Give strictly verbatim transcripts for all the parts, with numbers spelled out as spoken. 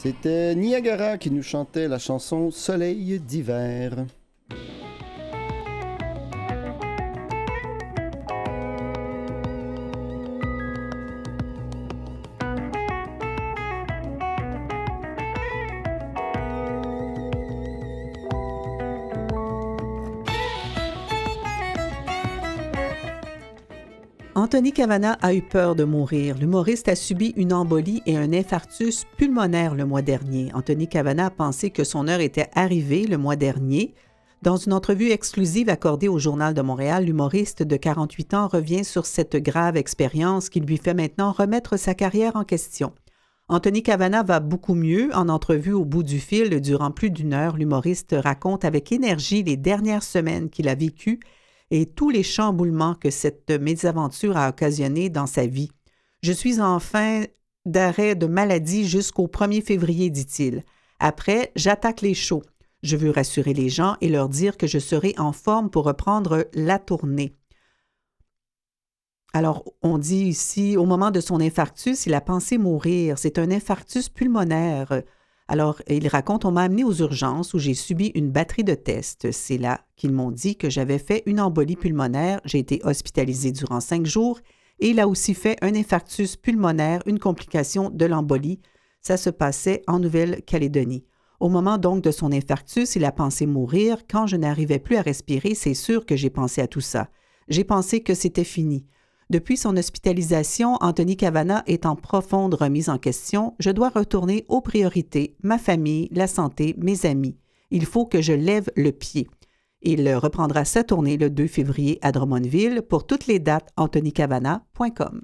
C'était Niagara qui nous chantait la chanson Soleil d'hiver. Anthony Cavana a eu peur de mourir. L'humoriste a subi une embolie et un infarctus pulmonaire le mois dernier. Anthony Cavana a pensé que son heure était arrivée le mois dernier. Dans une entrevue exclusive accordée au Journal de Montréal, l'humoriste de quarante-huit ans revient sur cette grave expérience qui lui fait maintenant remettre sa carrière en question. Anthony Cavana va beaucoup mieux. En entrevue au bout du fil, durant plus d'une heure, l'humoriste raconte avec énergie les dernières semaines qu'il a vécues et tous les chamboulements que cette mésaventure a occasionné dans sa vie. « Je suis en fin d'arrêt de maladie jusqu'au premier février, dit-il. Après, j'attaque les shows. Je veux rassurer les gens et leur dire que je serai en forme pour reprendre la tournée. » Alors, on dit ici, au moment de son infarctus, il a pensé mourir. C'est un infarctus pulmonaire. Alors, il raconte, on m'a amené aux urgences où j'ai subi une batterie de tests. C'est là qu'ils m'ont dit que j'avais fait une embolie pulmonaire. J'ai été hospitalisé durant cinq jours et il a aussi fait un infarctus pulmonaire, une complication de l'embolie. Ça se passait en Nouvelle-Calédonie. Au moment donc de son infarctus, il a pensé mourir. Quand je n'arrivais plus à respirer, c'est sûr que j'ai pensé à tout ça. J'ai pensé que c'était fini. Depuis son hospitalisation, Anthony Cavana est en profonde remise en question. Je dois retourner aux priorités, ma famille, la santé, mes amis. Il faut que je lève le pied. Il reprendra sa tournée le deux février à Drummondville. Pour toutes les dates, anthony cavana point com.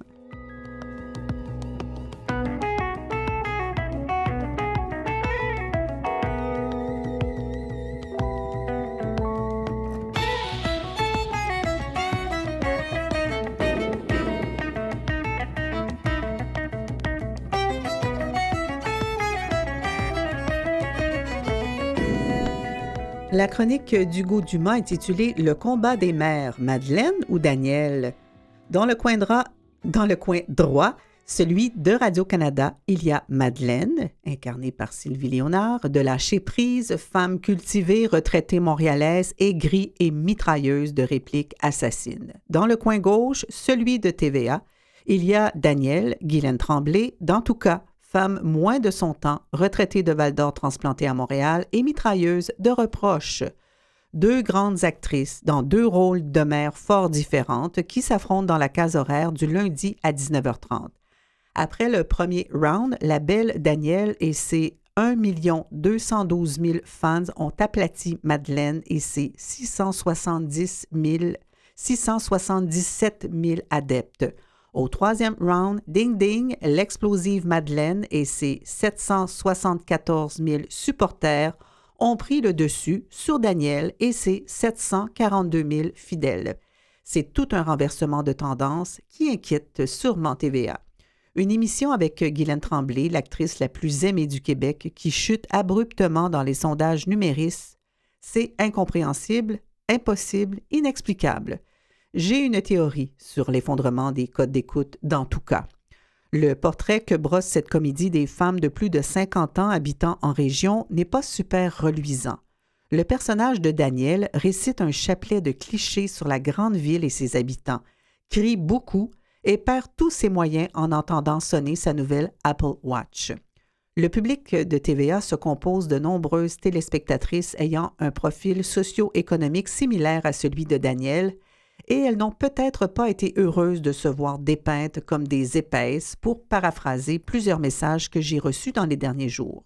La chronique d'Hugo Dumas intitulée « Le combat des mères, Madeleine ou Daniel ?» Dans le coin droit, dans le coin droit, celui de Radio-Canada, il y a Madeleine, incarnée par Sylvie Léonard, de lâcher prise, femme cultivée, retraitée montréalaise, aigrie et mitrailleuse de répliques assassines. Dans le coin gauche, celui de T V A, il y a Daniel, Guylaine Tremblay, dans tout cas, femme moins de son temps, retraitée de Val-d'Or transplantée à Montréal et mitrailleuse de reproches. Deux grandes actrices dans deux rôles de mères fort différentes qui s'affrontent dans la case horaire du lundi à dix-neuf heures trente. Après le premier round, la belle Danielle et ses un million deux cent douze mille fans ont aplati Madeleine et ses six cent soixante-dix mille, six cent soixante-dix-sept mille adeptes. Au troisième round, Ding Ding, l'explosive Madeleine et ses sept cent soixante-quatorze mille supporters ont pris le dessus sur Daniel et ses sept cent quarante-deux mille fidèles. C'est tout un renversement de tendance qui inquiète sûrement T V A. Une émission avec Guylaine Tremblay, l'actrice la plus aimée du Québec, qui chute abruptement dans les sondages numéristes. C'est incompréhensible, impossible, inexplicable. J'ai une théorie sur l'effondrement des codes d'écoute dans tout cas. Le portrait que brosse cette comédie des femmes de plus de cinquante ans habitant en région n'est pas super reluisant. Le personnage de Daniel récite un chapelet de clichés sur la grande ville et ses habitants, crie beaucoup et perd tous ses moyens en entendant sonner sa nouvelle Apple Watch. Le public de T V A se compose de nombreuses téléspectatrices ayant un profil socio-économique similaire à celui de Daniel, et elles n'ont peut-être pas été heureuses de se voir dépeintes comme des épaisses, pour paraphraser plusieurs messages que j'ai reçus dans les derniers jours.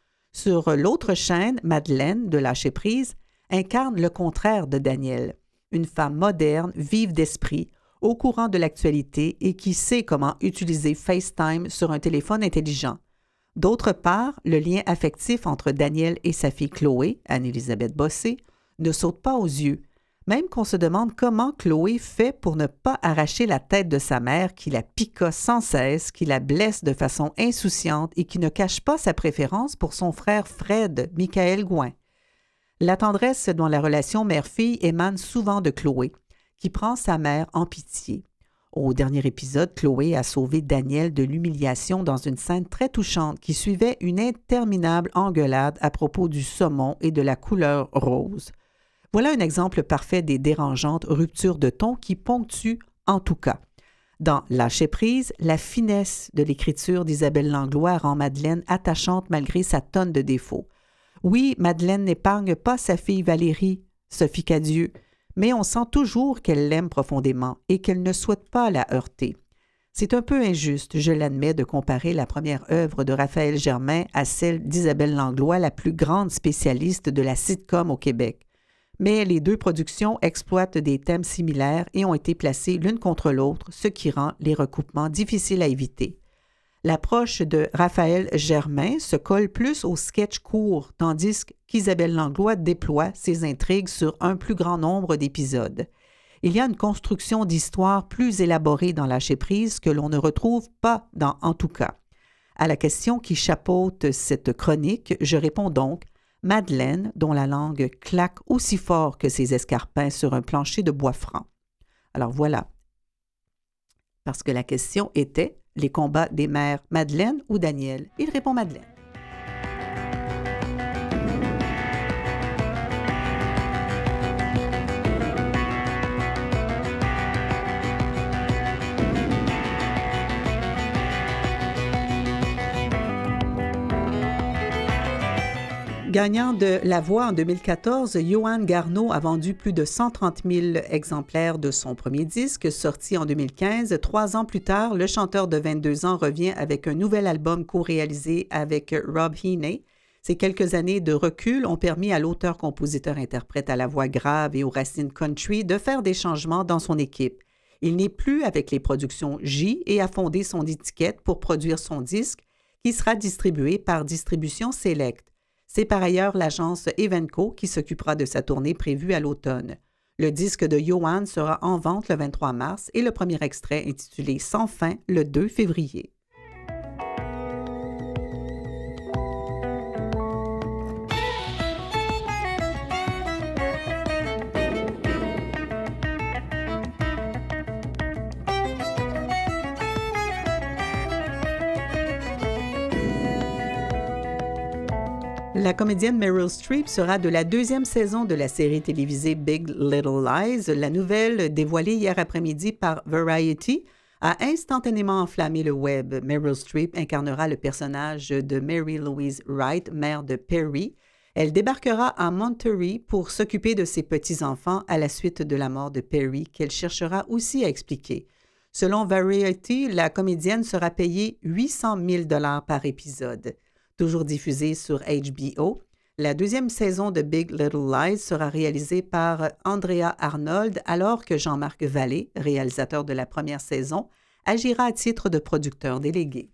Sur l'autre chaîne, Madeleine, de Lâcher prise, incarne le contraire de Daniel, une femme moderne, vive d'esprit, au courant de l'actualité et qui sait comment utiliser FaceTime sur un téléphone intelligent. D'autre part, le lien affectif entre Daniel et sa fille Chloé, Anne-Élisabeth Bossé, ne saute pas aux yeux, même qu'on se demande comment Chloé fait pour ne pas arracher la tête de sa mère qui la picosse sans cesse, qui la blesse de façon insouciante et qui ne cache pas sa préférence pour son frère Fred, Michael Gouin. La tendresse dans la relation mère-fille émane souvent de Chloé, qui prend sa mère en pitié. Au dernier épisode, Chloé a sauvé Daniel de l'humiliation dans une scène très touchante qui suivait une interminable engueulade à propos du saumon et de la couleur rose. Voilà un exemple parfait des dérangeantes ruptures de ton qui ponctuent En tout cas. Dans Lâcher prise, la finesse de l'écriture d'Isabelle Langlois rend Madeleine attachante malgré sa tonne de défauts. Oui, Madeleine n'épargne pas sa fille Valérie, Sophie Cadieux, mais on sent toujours qu'elle l'aime profondément et qu'elle ne souhaite pas la heurter. C'est un peu injuste, je l'admets, de comparer la première œuvre de Raphaël Germain à celle d'Isabelle Langlois, la plus grande spécialiste de la sitcom au Québec. Mais les deux productions exploitent des thèmes similaires et ont été placées l'une contre l'autre, ce qui rend les recoupements difficiles à éviter. L'approche de Raphaël Germain se colle plus au sketch court, tandis qu'Isabelle Langlois déploie ses intrigues sur un plus grand nombre d'épisodes. Il y a une construction d'histoire plus élaborée dans Lâcher prise que l'on ne retrouve pas dans En tout cas. À la question qui chapeaute cette chronique, je réponds donc Madeleine, dont la langue claque aussi fort que ses escarpins sur un plancher de bois franc. Alors voilà, parce que la question était les combats des mères Madeleine ou Daniel. Il répond Madeleine. Gagnant de La Voix en deux mille quatorze, Johan Garneau a vendu plus de cent trente mille exemplaires de son premier disque, sorti en deux mille quinze. Trois ans plus tard, le chanteur de vingt-deux ans revient avec un nouvel album co-réalisé avec Rob Heaney. Ces quelques années de recul ont permis à l'auteur-compositeur-interprète à la voix grave et aux racines country de faire des changements dans son équipe. Il n'est plus avec les productions J et a fondé son étiquette pour produire son disque, qui sera distribué par Distribution Select. C'est par ailleurs l'agence Evenco qui s'occupera de sa tournée prévue à l'automne. Le disque de Johan sera en vente le vingt-trois mars et le premier extrait intitulé Sans fin le deux février. La comédienne Meryl Streep sera de la deuxième saison de la série télévisée Big Little Lies. La nouvelle, dévoilée hier après-midi par Variety, a instantanément enflammé le web. Meryl Streep incarnera le personnage de Mary Louise Wright, mère de Perry. Elle débarquera à Monterey pour s'occuper de ses petits-enfants à la suite de la mort de Perry, qu'elle cherchera aussi à expliquer. Selon Variety, la comédienne sera payée huit cent mille dollars par épisode. Toujours diffusée sur H B O, la deuxième saison de Big Little Lies sera réalisée par Andrea Arnold, alors que Jean-Marc Vallée, réalisateur de la première saison, agira à titre de producteur délégué.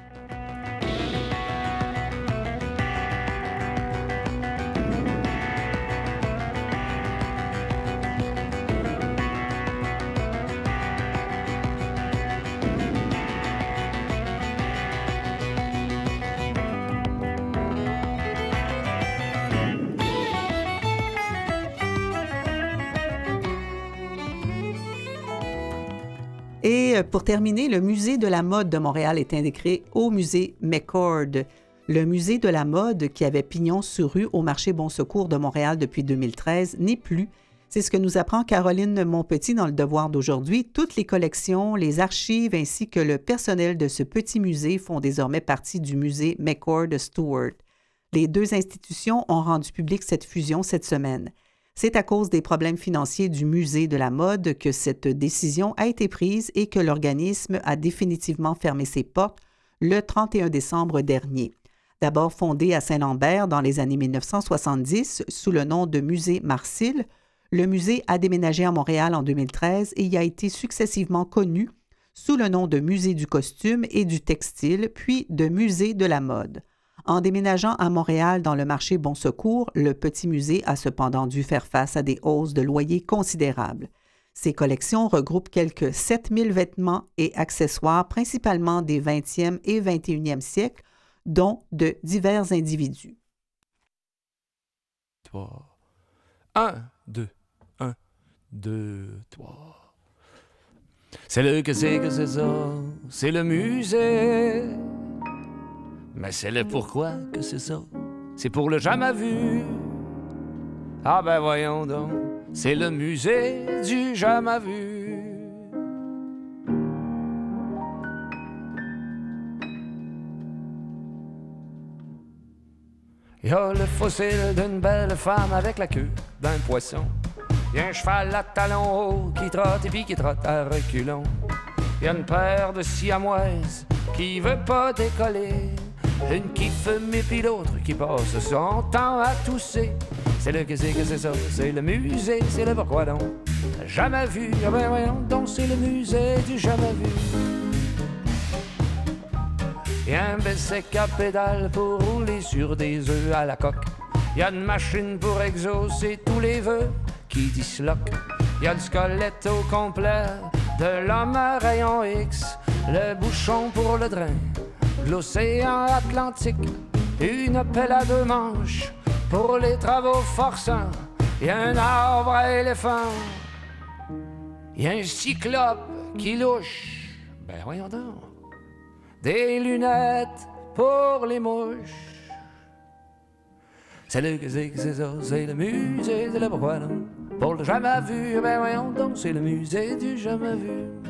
Et pour terminer, le Musée de la mode de Montréal est intégré au musée McCord. Le musée de la mode qui avait pignon sur rue au marché Bon Secours de Montréal depuis deux mille treize n'est plus. C'est ce que nous apprend Caroline Monpetit dans Le Devoir d'aujourd'hui. Toutes les collections, les archives ainsi que le personnel de ce petit musée font désormais partie du musée McCord Stewart. Les deux institutions ont rendu publique cette fusion cette semaine. C'est à cause des problèmes financiers du Musée de la mode que cette décision a été prise et que l'organisme a définitivement fermé ses portes le trente et un décembre dernier. D'abord fondé à Saint-Lambert dans les années mille neuf cent soixante-dix sous le nom de Musée Marcil, le musée a déménagé à Montréal en deux mille treize et y a été successivement connu sous le nom de Musée du costume et du textile, puis de Musée de la mode. En déménageant à Montréal dans le marché Bon Secours, le petit musée a cependant dû faire face à des hausses de loyers considérables. Ses collections regroupent quelques sept mille vêtements et accessoires, principalement des vingtième et vingt et unième siècles, dont de divers individus. Trois. Un, deux, un, deux, trois. C'est le que c'est que c'est ça, c'est le musée. Mais c'est le pourquoi que c'est ça, c'est pour le jamais vu. Ah ben voyons donc, c'est le musée du jamais vu. Il y a le fossile d'une belle femme avec la queue d'un poisson. Il y a un cheval à talons hauts qui trotte et puis qui trotte à reculons. Il y a une paire de siamoises qui veut pas décoller. Une qui fume et puis l'autre qui passe son temps à tousser. C'est le que c'est que c'est ça, c'est le musée, c'est le pourquoi donc. Jamais vu, ah ben voyons donc, c'est le musée du jamais vu. Il y a un bicycle à pédale pour rouler sur des œufs à la coque. Il y a une machine pour exaucer tous les vœux qui disloquent. Il y a le squelette au complet de l'homme à rayon X. Le bouchon pour le drain de l'océan Atlantique. Une pelle à deux manches pour les travaux forçants. Il y a un arbre à éléphant. Il y a un cyclope qui louche. Ben voyons donc. Des lunettes pour les mouches. C'est le que c'est que c'est ça, c'est le musée de la pourquoi non. Pour le jamais vu, ben voyons donc, c'est le musée du jamais vu.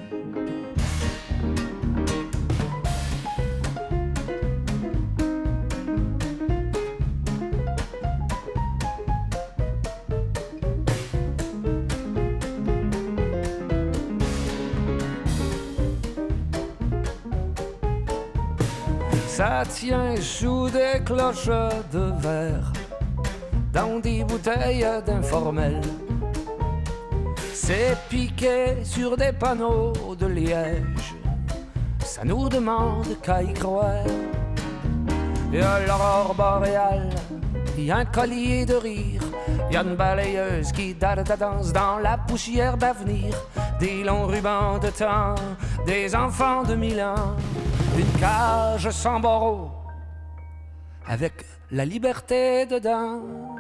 Ça tient sous des cloches de verre, dans des bouteilles d'informel. C'est piqué sur des panneaux de liège. Ça nous demande qu'à y croire. Il y a l'aurore boréale, il y a un collier de rire. Il y a une balayeuse qui date ta danse dans la poussière d'avenir. Des longs rubans de temps, des enfants de mille ans. Une cage sans barreaux, avec la liberté dedans.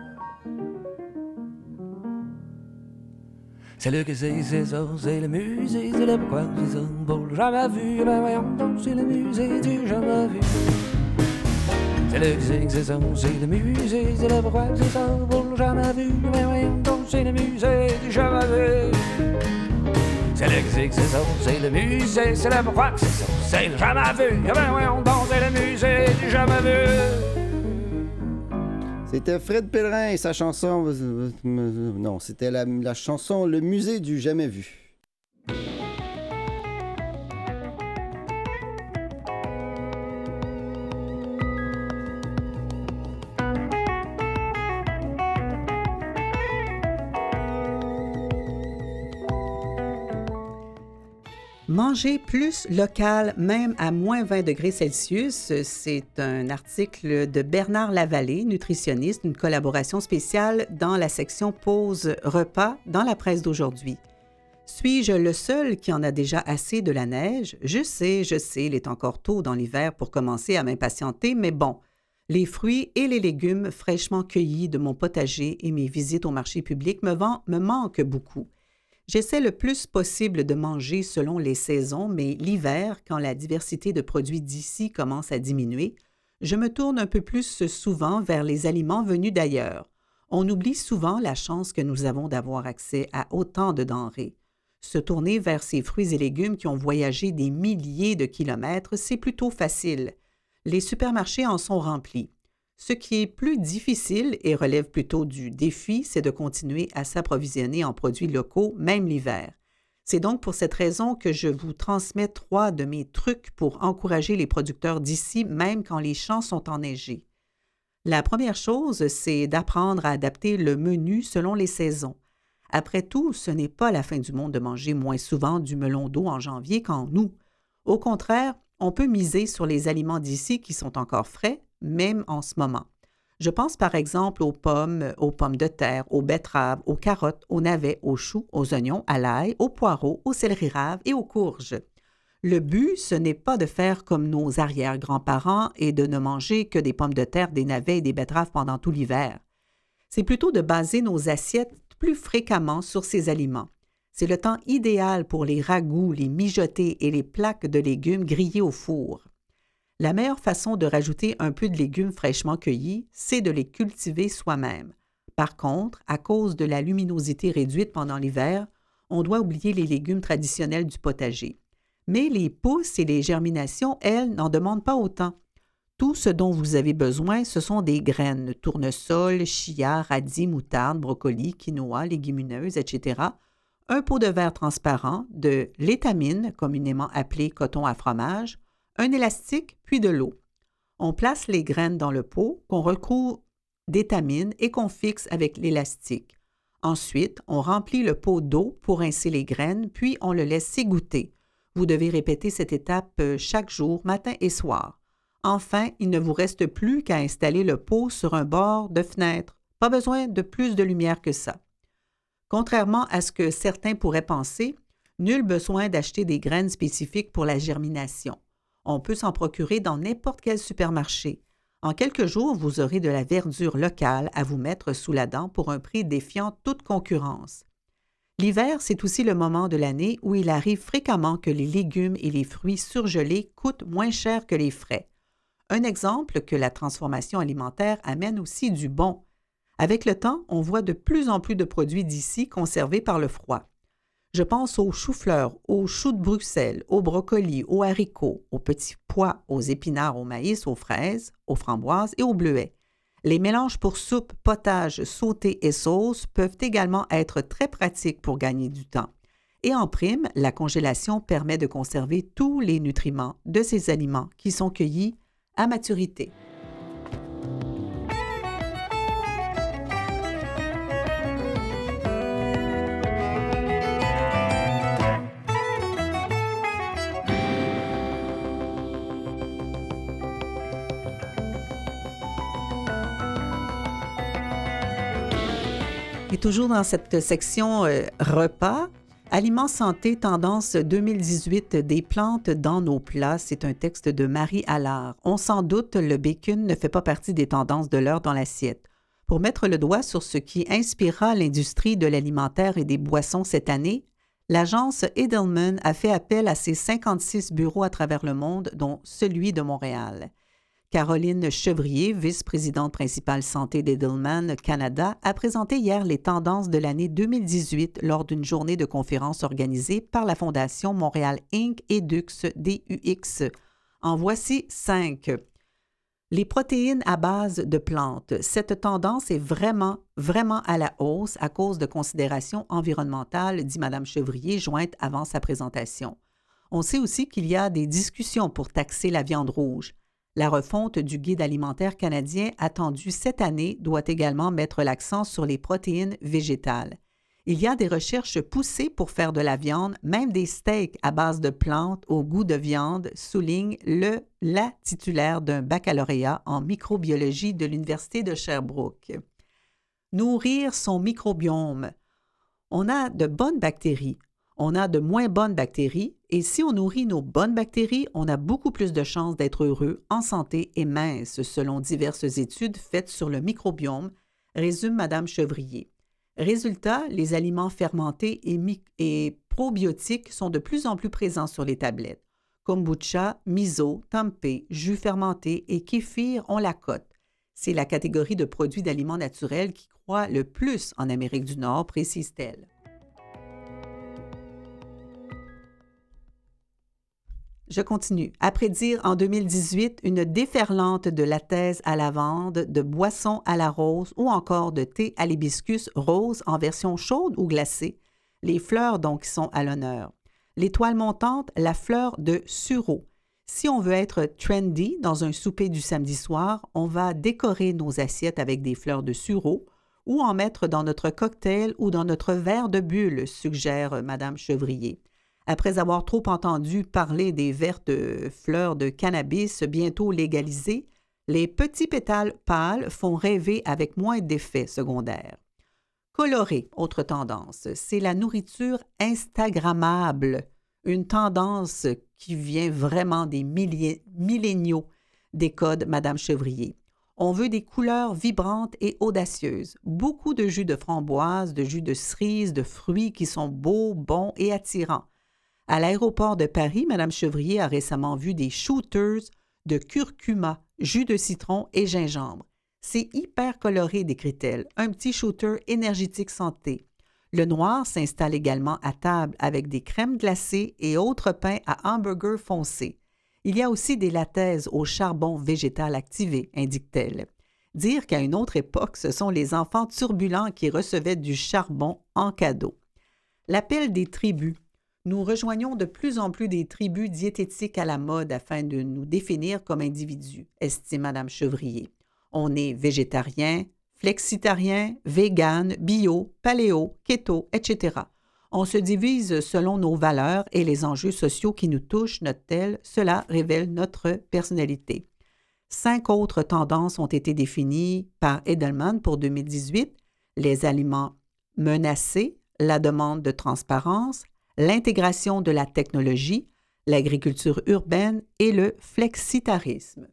C'est le que c'est, c'est ça, c'est le musée, c'est le pourquoi, c'est ça. Pour le jamais vu, ben voyons donc, c'est le musée du jamais vu. C'est le que c'est, c'est ça, c'est le musée, c'est le pourquoi, c'est ça. Pour le jamais vu, ben voyons donc, c'est le musée du jamais vu. C'est le que c'est, c'est ça, c'est le musée, c'est le pourquoi, c'est ça. C'est le jamais vu, ben voyons donc, c'est le musée du jamais vu. C'était Fred Pellerin et sa chanson... Non, c'était la, la chanson Le musée du jamais vu. Manger plus local, même à moins vingt degrés Celsius, c'est un article de Bernard Lavallée, nutritionniste, une collaboration spéciale dans la section pause repas dans la presse d'aujourd'hui. Suis-je le seul qui en a déjà assez de la neige? Je sais, je sais, il est encore tôt dans l'hiver pour commencer à m'impatienter, mais bon, les fruits et les légumes fraîchement cueillis de mon potager et mes visites au marché public me, vend, me manquent beaucoup. J'essaie le plus possible de manger selon les saisons, mais l'hiver, quand la diversité de produits d'ici commence à diminuer, je me tourne un peu plus souvent vers les aliments venus d'ailleurs. On oublie souvent la chance que nous avons d'avoir accès à autant de denrées. Se tourner vers ces fruits et légumes qui ont voyagé des milliers de kilomètres, c'est plutôt facile. Les supermarchés en sont remplis. Ce qui est plus difficile et relève plutôt du défi, c'est de continuer à s'approvisionner en produits locaux, même l'hiver. C'est donc pour cette raison que je vous transmets trois de mes trucs pour encourager les producteurs d'ici, même quand les champs sont enneigés. La première chose, c'est d'apprendre à adapter le menu selon les saisons. Après tout, ce n'est pas la fin du monde de manger moins souvent du melon d'eau en janvier qu'en août. Au contraire, on peut miser sur les aliments d'ici qui sont encore frais, même en ce moment. Je pense par exemple aux pommes, aux pommes de terre, aux betteraves, aux carottes, aux navets, aux choux, aux oignons, à l'ail, aux poireaux, aux céleri raves et aux courges. Le but, ce n'est pas de faire comme nos arrière-grands-parents et de ne manger que des pommes de terre, des navets et des betteraves pendant tout l'hiver. C'est plutôt de baser nos assiettes plus fréquemment sur ces aliments. C'est le temps idéal pour les ragoûts, les mijotés et les plaques de légumes grillés au four. La meilleure façon de rajouter un peu de légumes fraîchement cueillis, c'est de les cultiver soi-même. Par contre, à cause de la luminosité réduite pendant l'hiver, on doit oublier les légumes traditionnels du potager. Mais les pousses et les germinations, elles, n'en demandent pas autant. Tout ce dont vous avez besoin, ce sont des graines, tournesol, chia, radis, moutarde, brocoli, quinoa, légumineuses, et cetera, un pot de verre transparent, de l'étamine, communément appelée coton à fromage, un élastique, puis de l'eau. On place les graines dans le pot qu'on recouvre d'étamine et qu'on fixe avec l'élastique. Ensuite, on remplit le pot d'eau pour rincer les graines, puis on le laisse s'égoutter. Vous devez répéter cette étape chaque jour, matin et soir. Enfin, il ne vous reste plus qu'à installer le pot sur un bord de fenêtre. Pas besoin de plus de lumière que ça. Contrairement à ce que certains pourraient penser, nul besoin d'acheter des graines spécifiques pour la germination. On peut s'en procurer dans n'importe quel supermarché. En quelques jours, vous aurez de la verdure locale à vous mettre sous la dent pour un prix défiant toute concurrence. L'hiver, c'est aussi le moment de l'année où il arrive fréquemment que les légumes et les fruits surgelés coûtent moins cher que les frais. Un exemple que la transformation alimentaire amène aussi du bon. Avec le temps, on voit de plus en plus de produits d'ici conservés par le froid. Je pense aux choux-fleurs, aux choux de Bruxelles, aux brocolis, aux haricots, aux petits pois, aux épinards, au maïs, aux fraises, aux framboises et aux bleuets. Les mélanges pour soupe, potage, sauté et sauce peuvent également être très pratiques pour gagner du temps. Et en prime, la congélation permet de conserver tous les nutriments de ces aliments qui sont cueillis à maturité. Et toujours dans cette section euh, repas, Aliments santé, tendance deux mille dix-huit, des plantes dans nos plats, c'est un texte de Marie Allard. On s'en doute, le bacon ne fait pas partie des tendances de l'heure dans l'assiette. Pour mettre le doigt sur ce qui inspirera l'industrie de l'alimentaire et des boissons cette année, l'agence Edelman a fait appel à ses cinquante-six bureaux à travers le monde, dont celui de Montréal. Caroline Chevrier, vice-présidente principale santé d'Edelman Canada, a présenté hier les tendances de l'année deux mille dix-huit lors d'une journée de conférence organisée par la Fondation Montréal Incorporée et D U X, D U X. En voici cinq. Les protéines à base de plantes. Cette tendance est vraiment, vraiment à la hausse à cause de considérations environnementales, dit Mme Chevrier, jointe avant sa présentation. On sait aussi qu'il y a des discussions pour taxer la viande rouge. La refonte du guide alimentaire canadien attendu cette année doit également mettre l'accent sur les protéines végétales. Il y a des recherches poussées pour faire de la viande, même des steaks à base de plantes au goût de viande, souligne le, la titulaire d'un baccalauréat en microbiologie de l'Université de Sherbrooke. Nourrir son microbiome. On a de bonnes bactéries. On a de moins bonnes bactéries et si on nourrit nos bonnes bactéries, on a beaucoup plus de chances d'être heureux, en santé et mince, selon diverses études faites sur le microbiome, résume Mme Chevrier. Résultat, les aliments fermentés et, mi- et probiotiques sont de plus en plus présents sur les tablettes. Kombucha, miso, tempeh, jus fermenté et kéfir ont la cote. C'est la catégorie de produits d'aliments naturels qui croît le plus en Amérique du Nord, précise-t-elle. Je continue. À prédire en deux mille dix-huit une déferlante de lattès à lavande, de boissons à la rose ou encore de thé à l'hibiscus rose en version chaude ou glacée. Les fleurs donc sont à l'honneur. L'étoile montante, la fleur de sureau. Si on veut être trendy dans un souper du samedi soir, on va décorer nos assiettes avec des fleurs de sureau ou en mettre dans notre cocktail ou dans notre verre de bulle, suggère Mme Chevrier. Après avoir trop entendu parler des vertes fleurs de cannabis bientôt légalisées, les petits pétales pâles font rêver avec moins d'effets secondaires. Coloré, autre tendance, c'est la nourriture instagrammable, une tendance qui vient vraiment des milliers, milléniaux, décode Mme Chevrier. On veut des couleurs vibrantes et audacieuses. Beaucoup de jus de framboise, de jus de cerise, de fruits qui sont beaux, bons et attirants. À l'aéroport de Paris, Mme Chevrier a récemment vu des shooters de curcuma, jus de citron et gingembre. C'est hyper coloré, décrit-elle. Un petit shooter énergétique santé. Le noir s'installe également à table avec des crèmes glacées et autres pains à hamburger foncé. Il y a aussi des lattaises au charbon végétal activé, indique-t-elle. Dire qu'à une autre époque, ce sont les enfants turbulents qui recevaient du charbon en cadeau. L'appel des tribus. Nous rejoignons de plus en plus des tribus diététiques à la mode afin de nous définir comme individus, estime Mme Chevrier. On est végétarien, flexitarien, vegan, bio, paléo, keto, et cetera. On se divise selon nos valeurs et les enjeux sociaux qui nous touchent, note-t-elle. Cela révèle notre personnalité. Cinq autres tendances ont été définies par Edelman pour deux mille dix-huit. Les aliments menacés, la demande de transparence, l'intégration de la technologie, l'agriculture urbaine et le flexitarisme.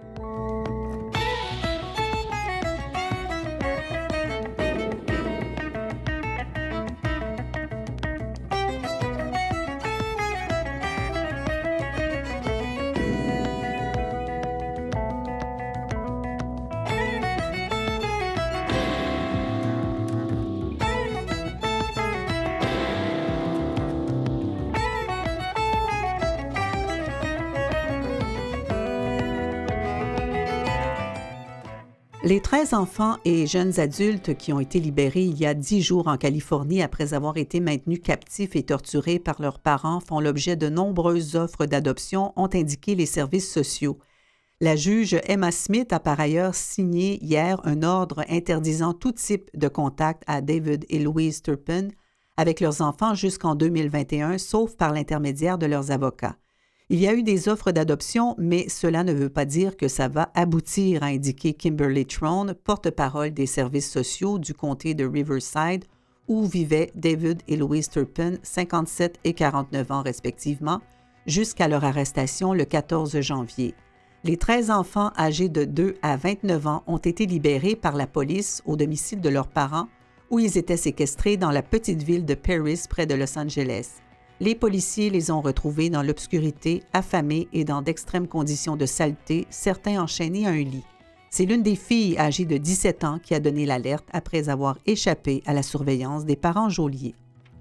Les treize enfants et jeunes adultes qui ont été libérés il y a dix jours en Californie après avoir été maintenus captifs et torturés par leurs parents font l'objet de nombreuses offres d'adoption, ont indiqué les services sociaux. La juge Emma Smith a par ailleurs signé hier un ordre interdisant tout type de contact à David et Louise Turpin avec leurs enfants jusqu'en deux mille vingt et un, sauf par l'intermédiaire de leurs avocats. Il y a eu des offres d'adoption, mais cela ne veut pas dire que ça va aboutir, a indiqué Kimberly Trone, porte-parole des services sociaux du comté de Riverside, où vivaient David et Louise Turpin, cinquante-sept et quarante-neuf ans respectivement, jusqu'à leur arrestation le quatorze janvier. Les treize enfants âgés de deux à vingt-neuf ans ont été libérés par la police au domicile de leurs parents, où ils étaient séquestrés dans la petite ville de Paris, près de Los Angeles. Les policiers les ont retrouvés dans l'obscurité, affamés et dans d'extrêmes conditions de saleté, certains enchaînés à un lit. C'est l'une des filles âgée de dix-sept ans qui a donné l'alerte après avoir échappé à la surveillance des parents geôliers.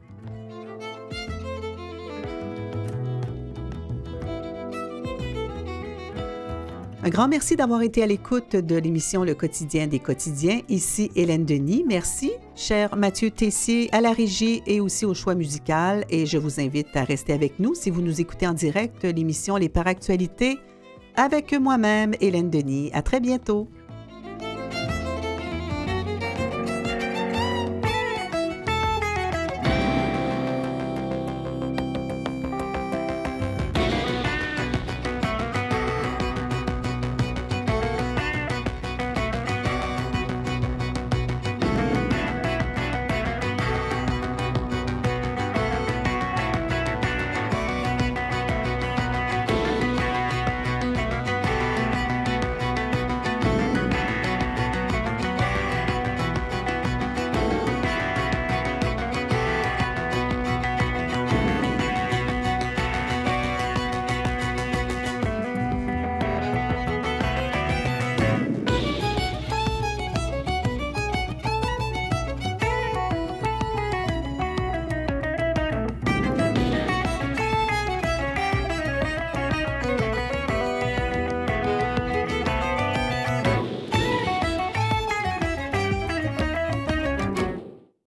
Un grand merci d'avoir été à l'écoute de l'émission Le Quotidien des quotidiens. Ici Hélène Denis. Merci, cher Mathieu Tessier, à la régie et aussi au choix musical. Et je vous invite à rester avec nous si vous nous écoutez en direct, l'émission Les Paractualités avec moi-même, Hélène Denis. À très bientôt.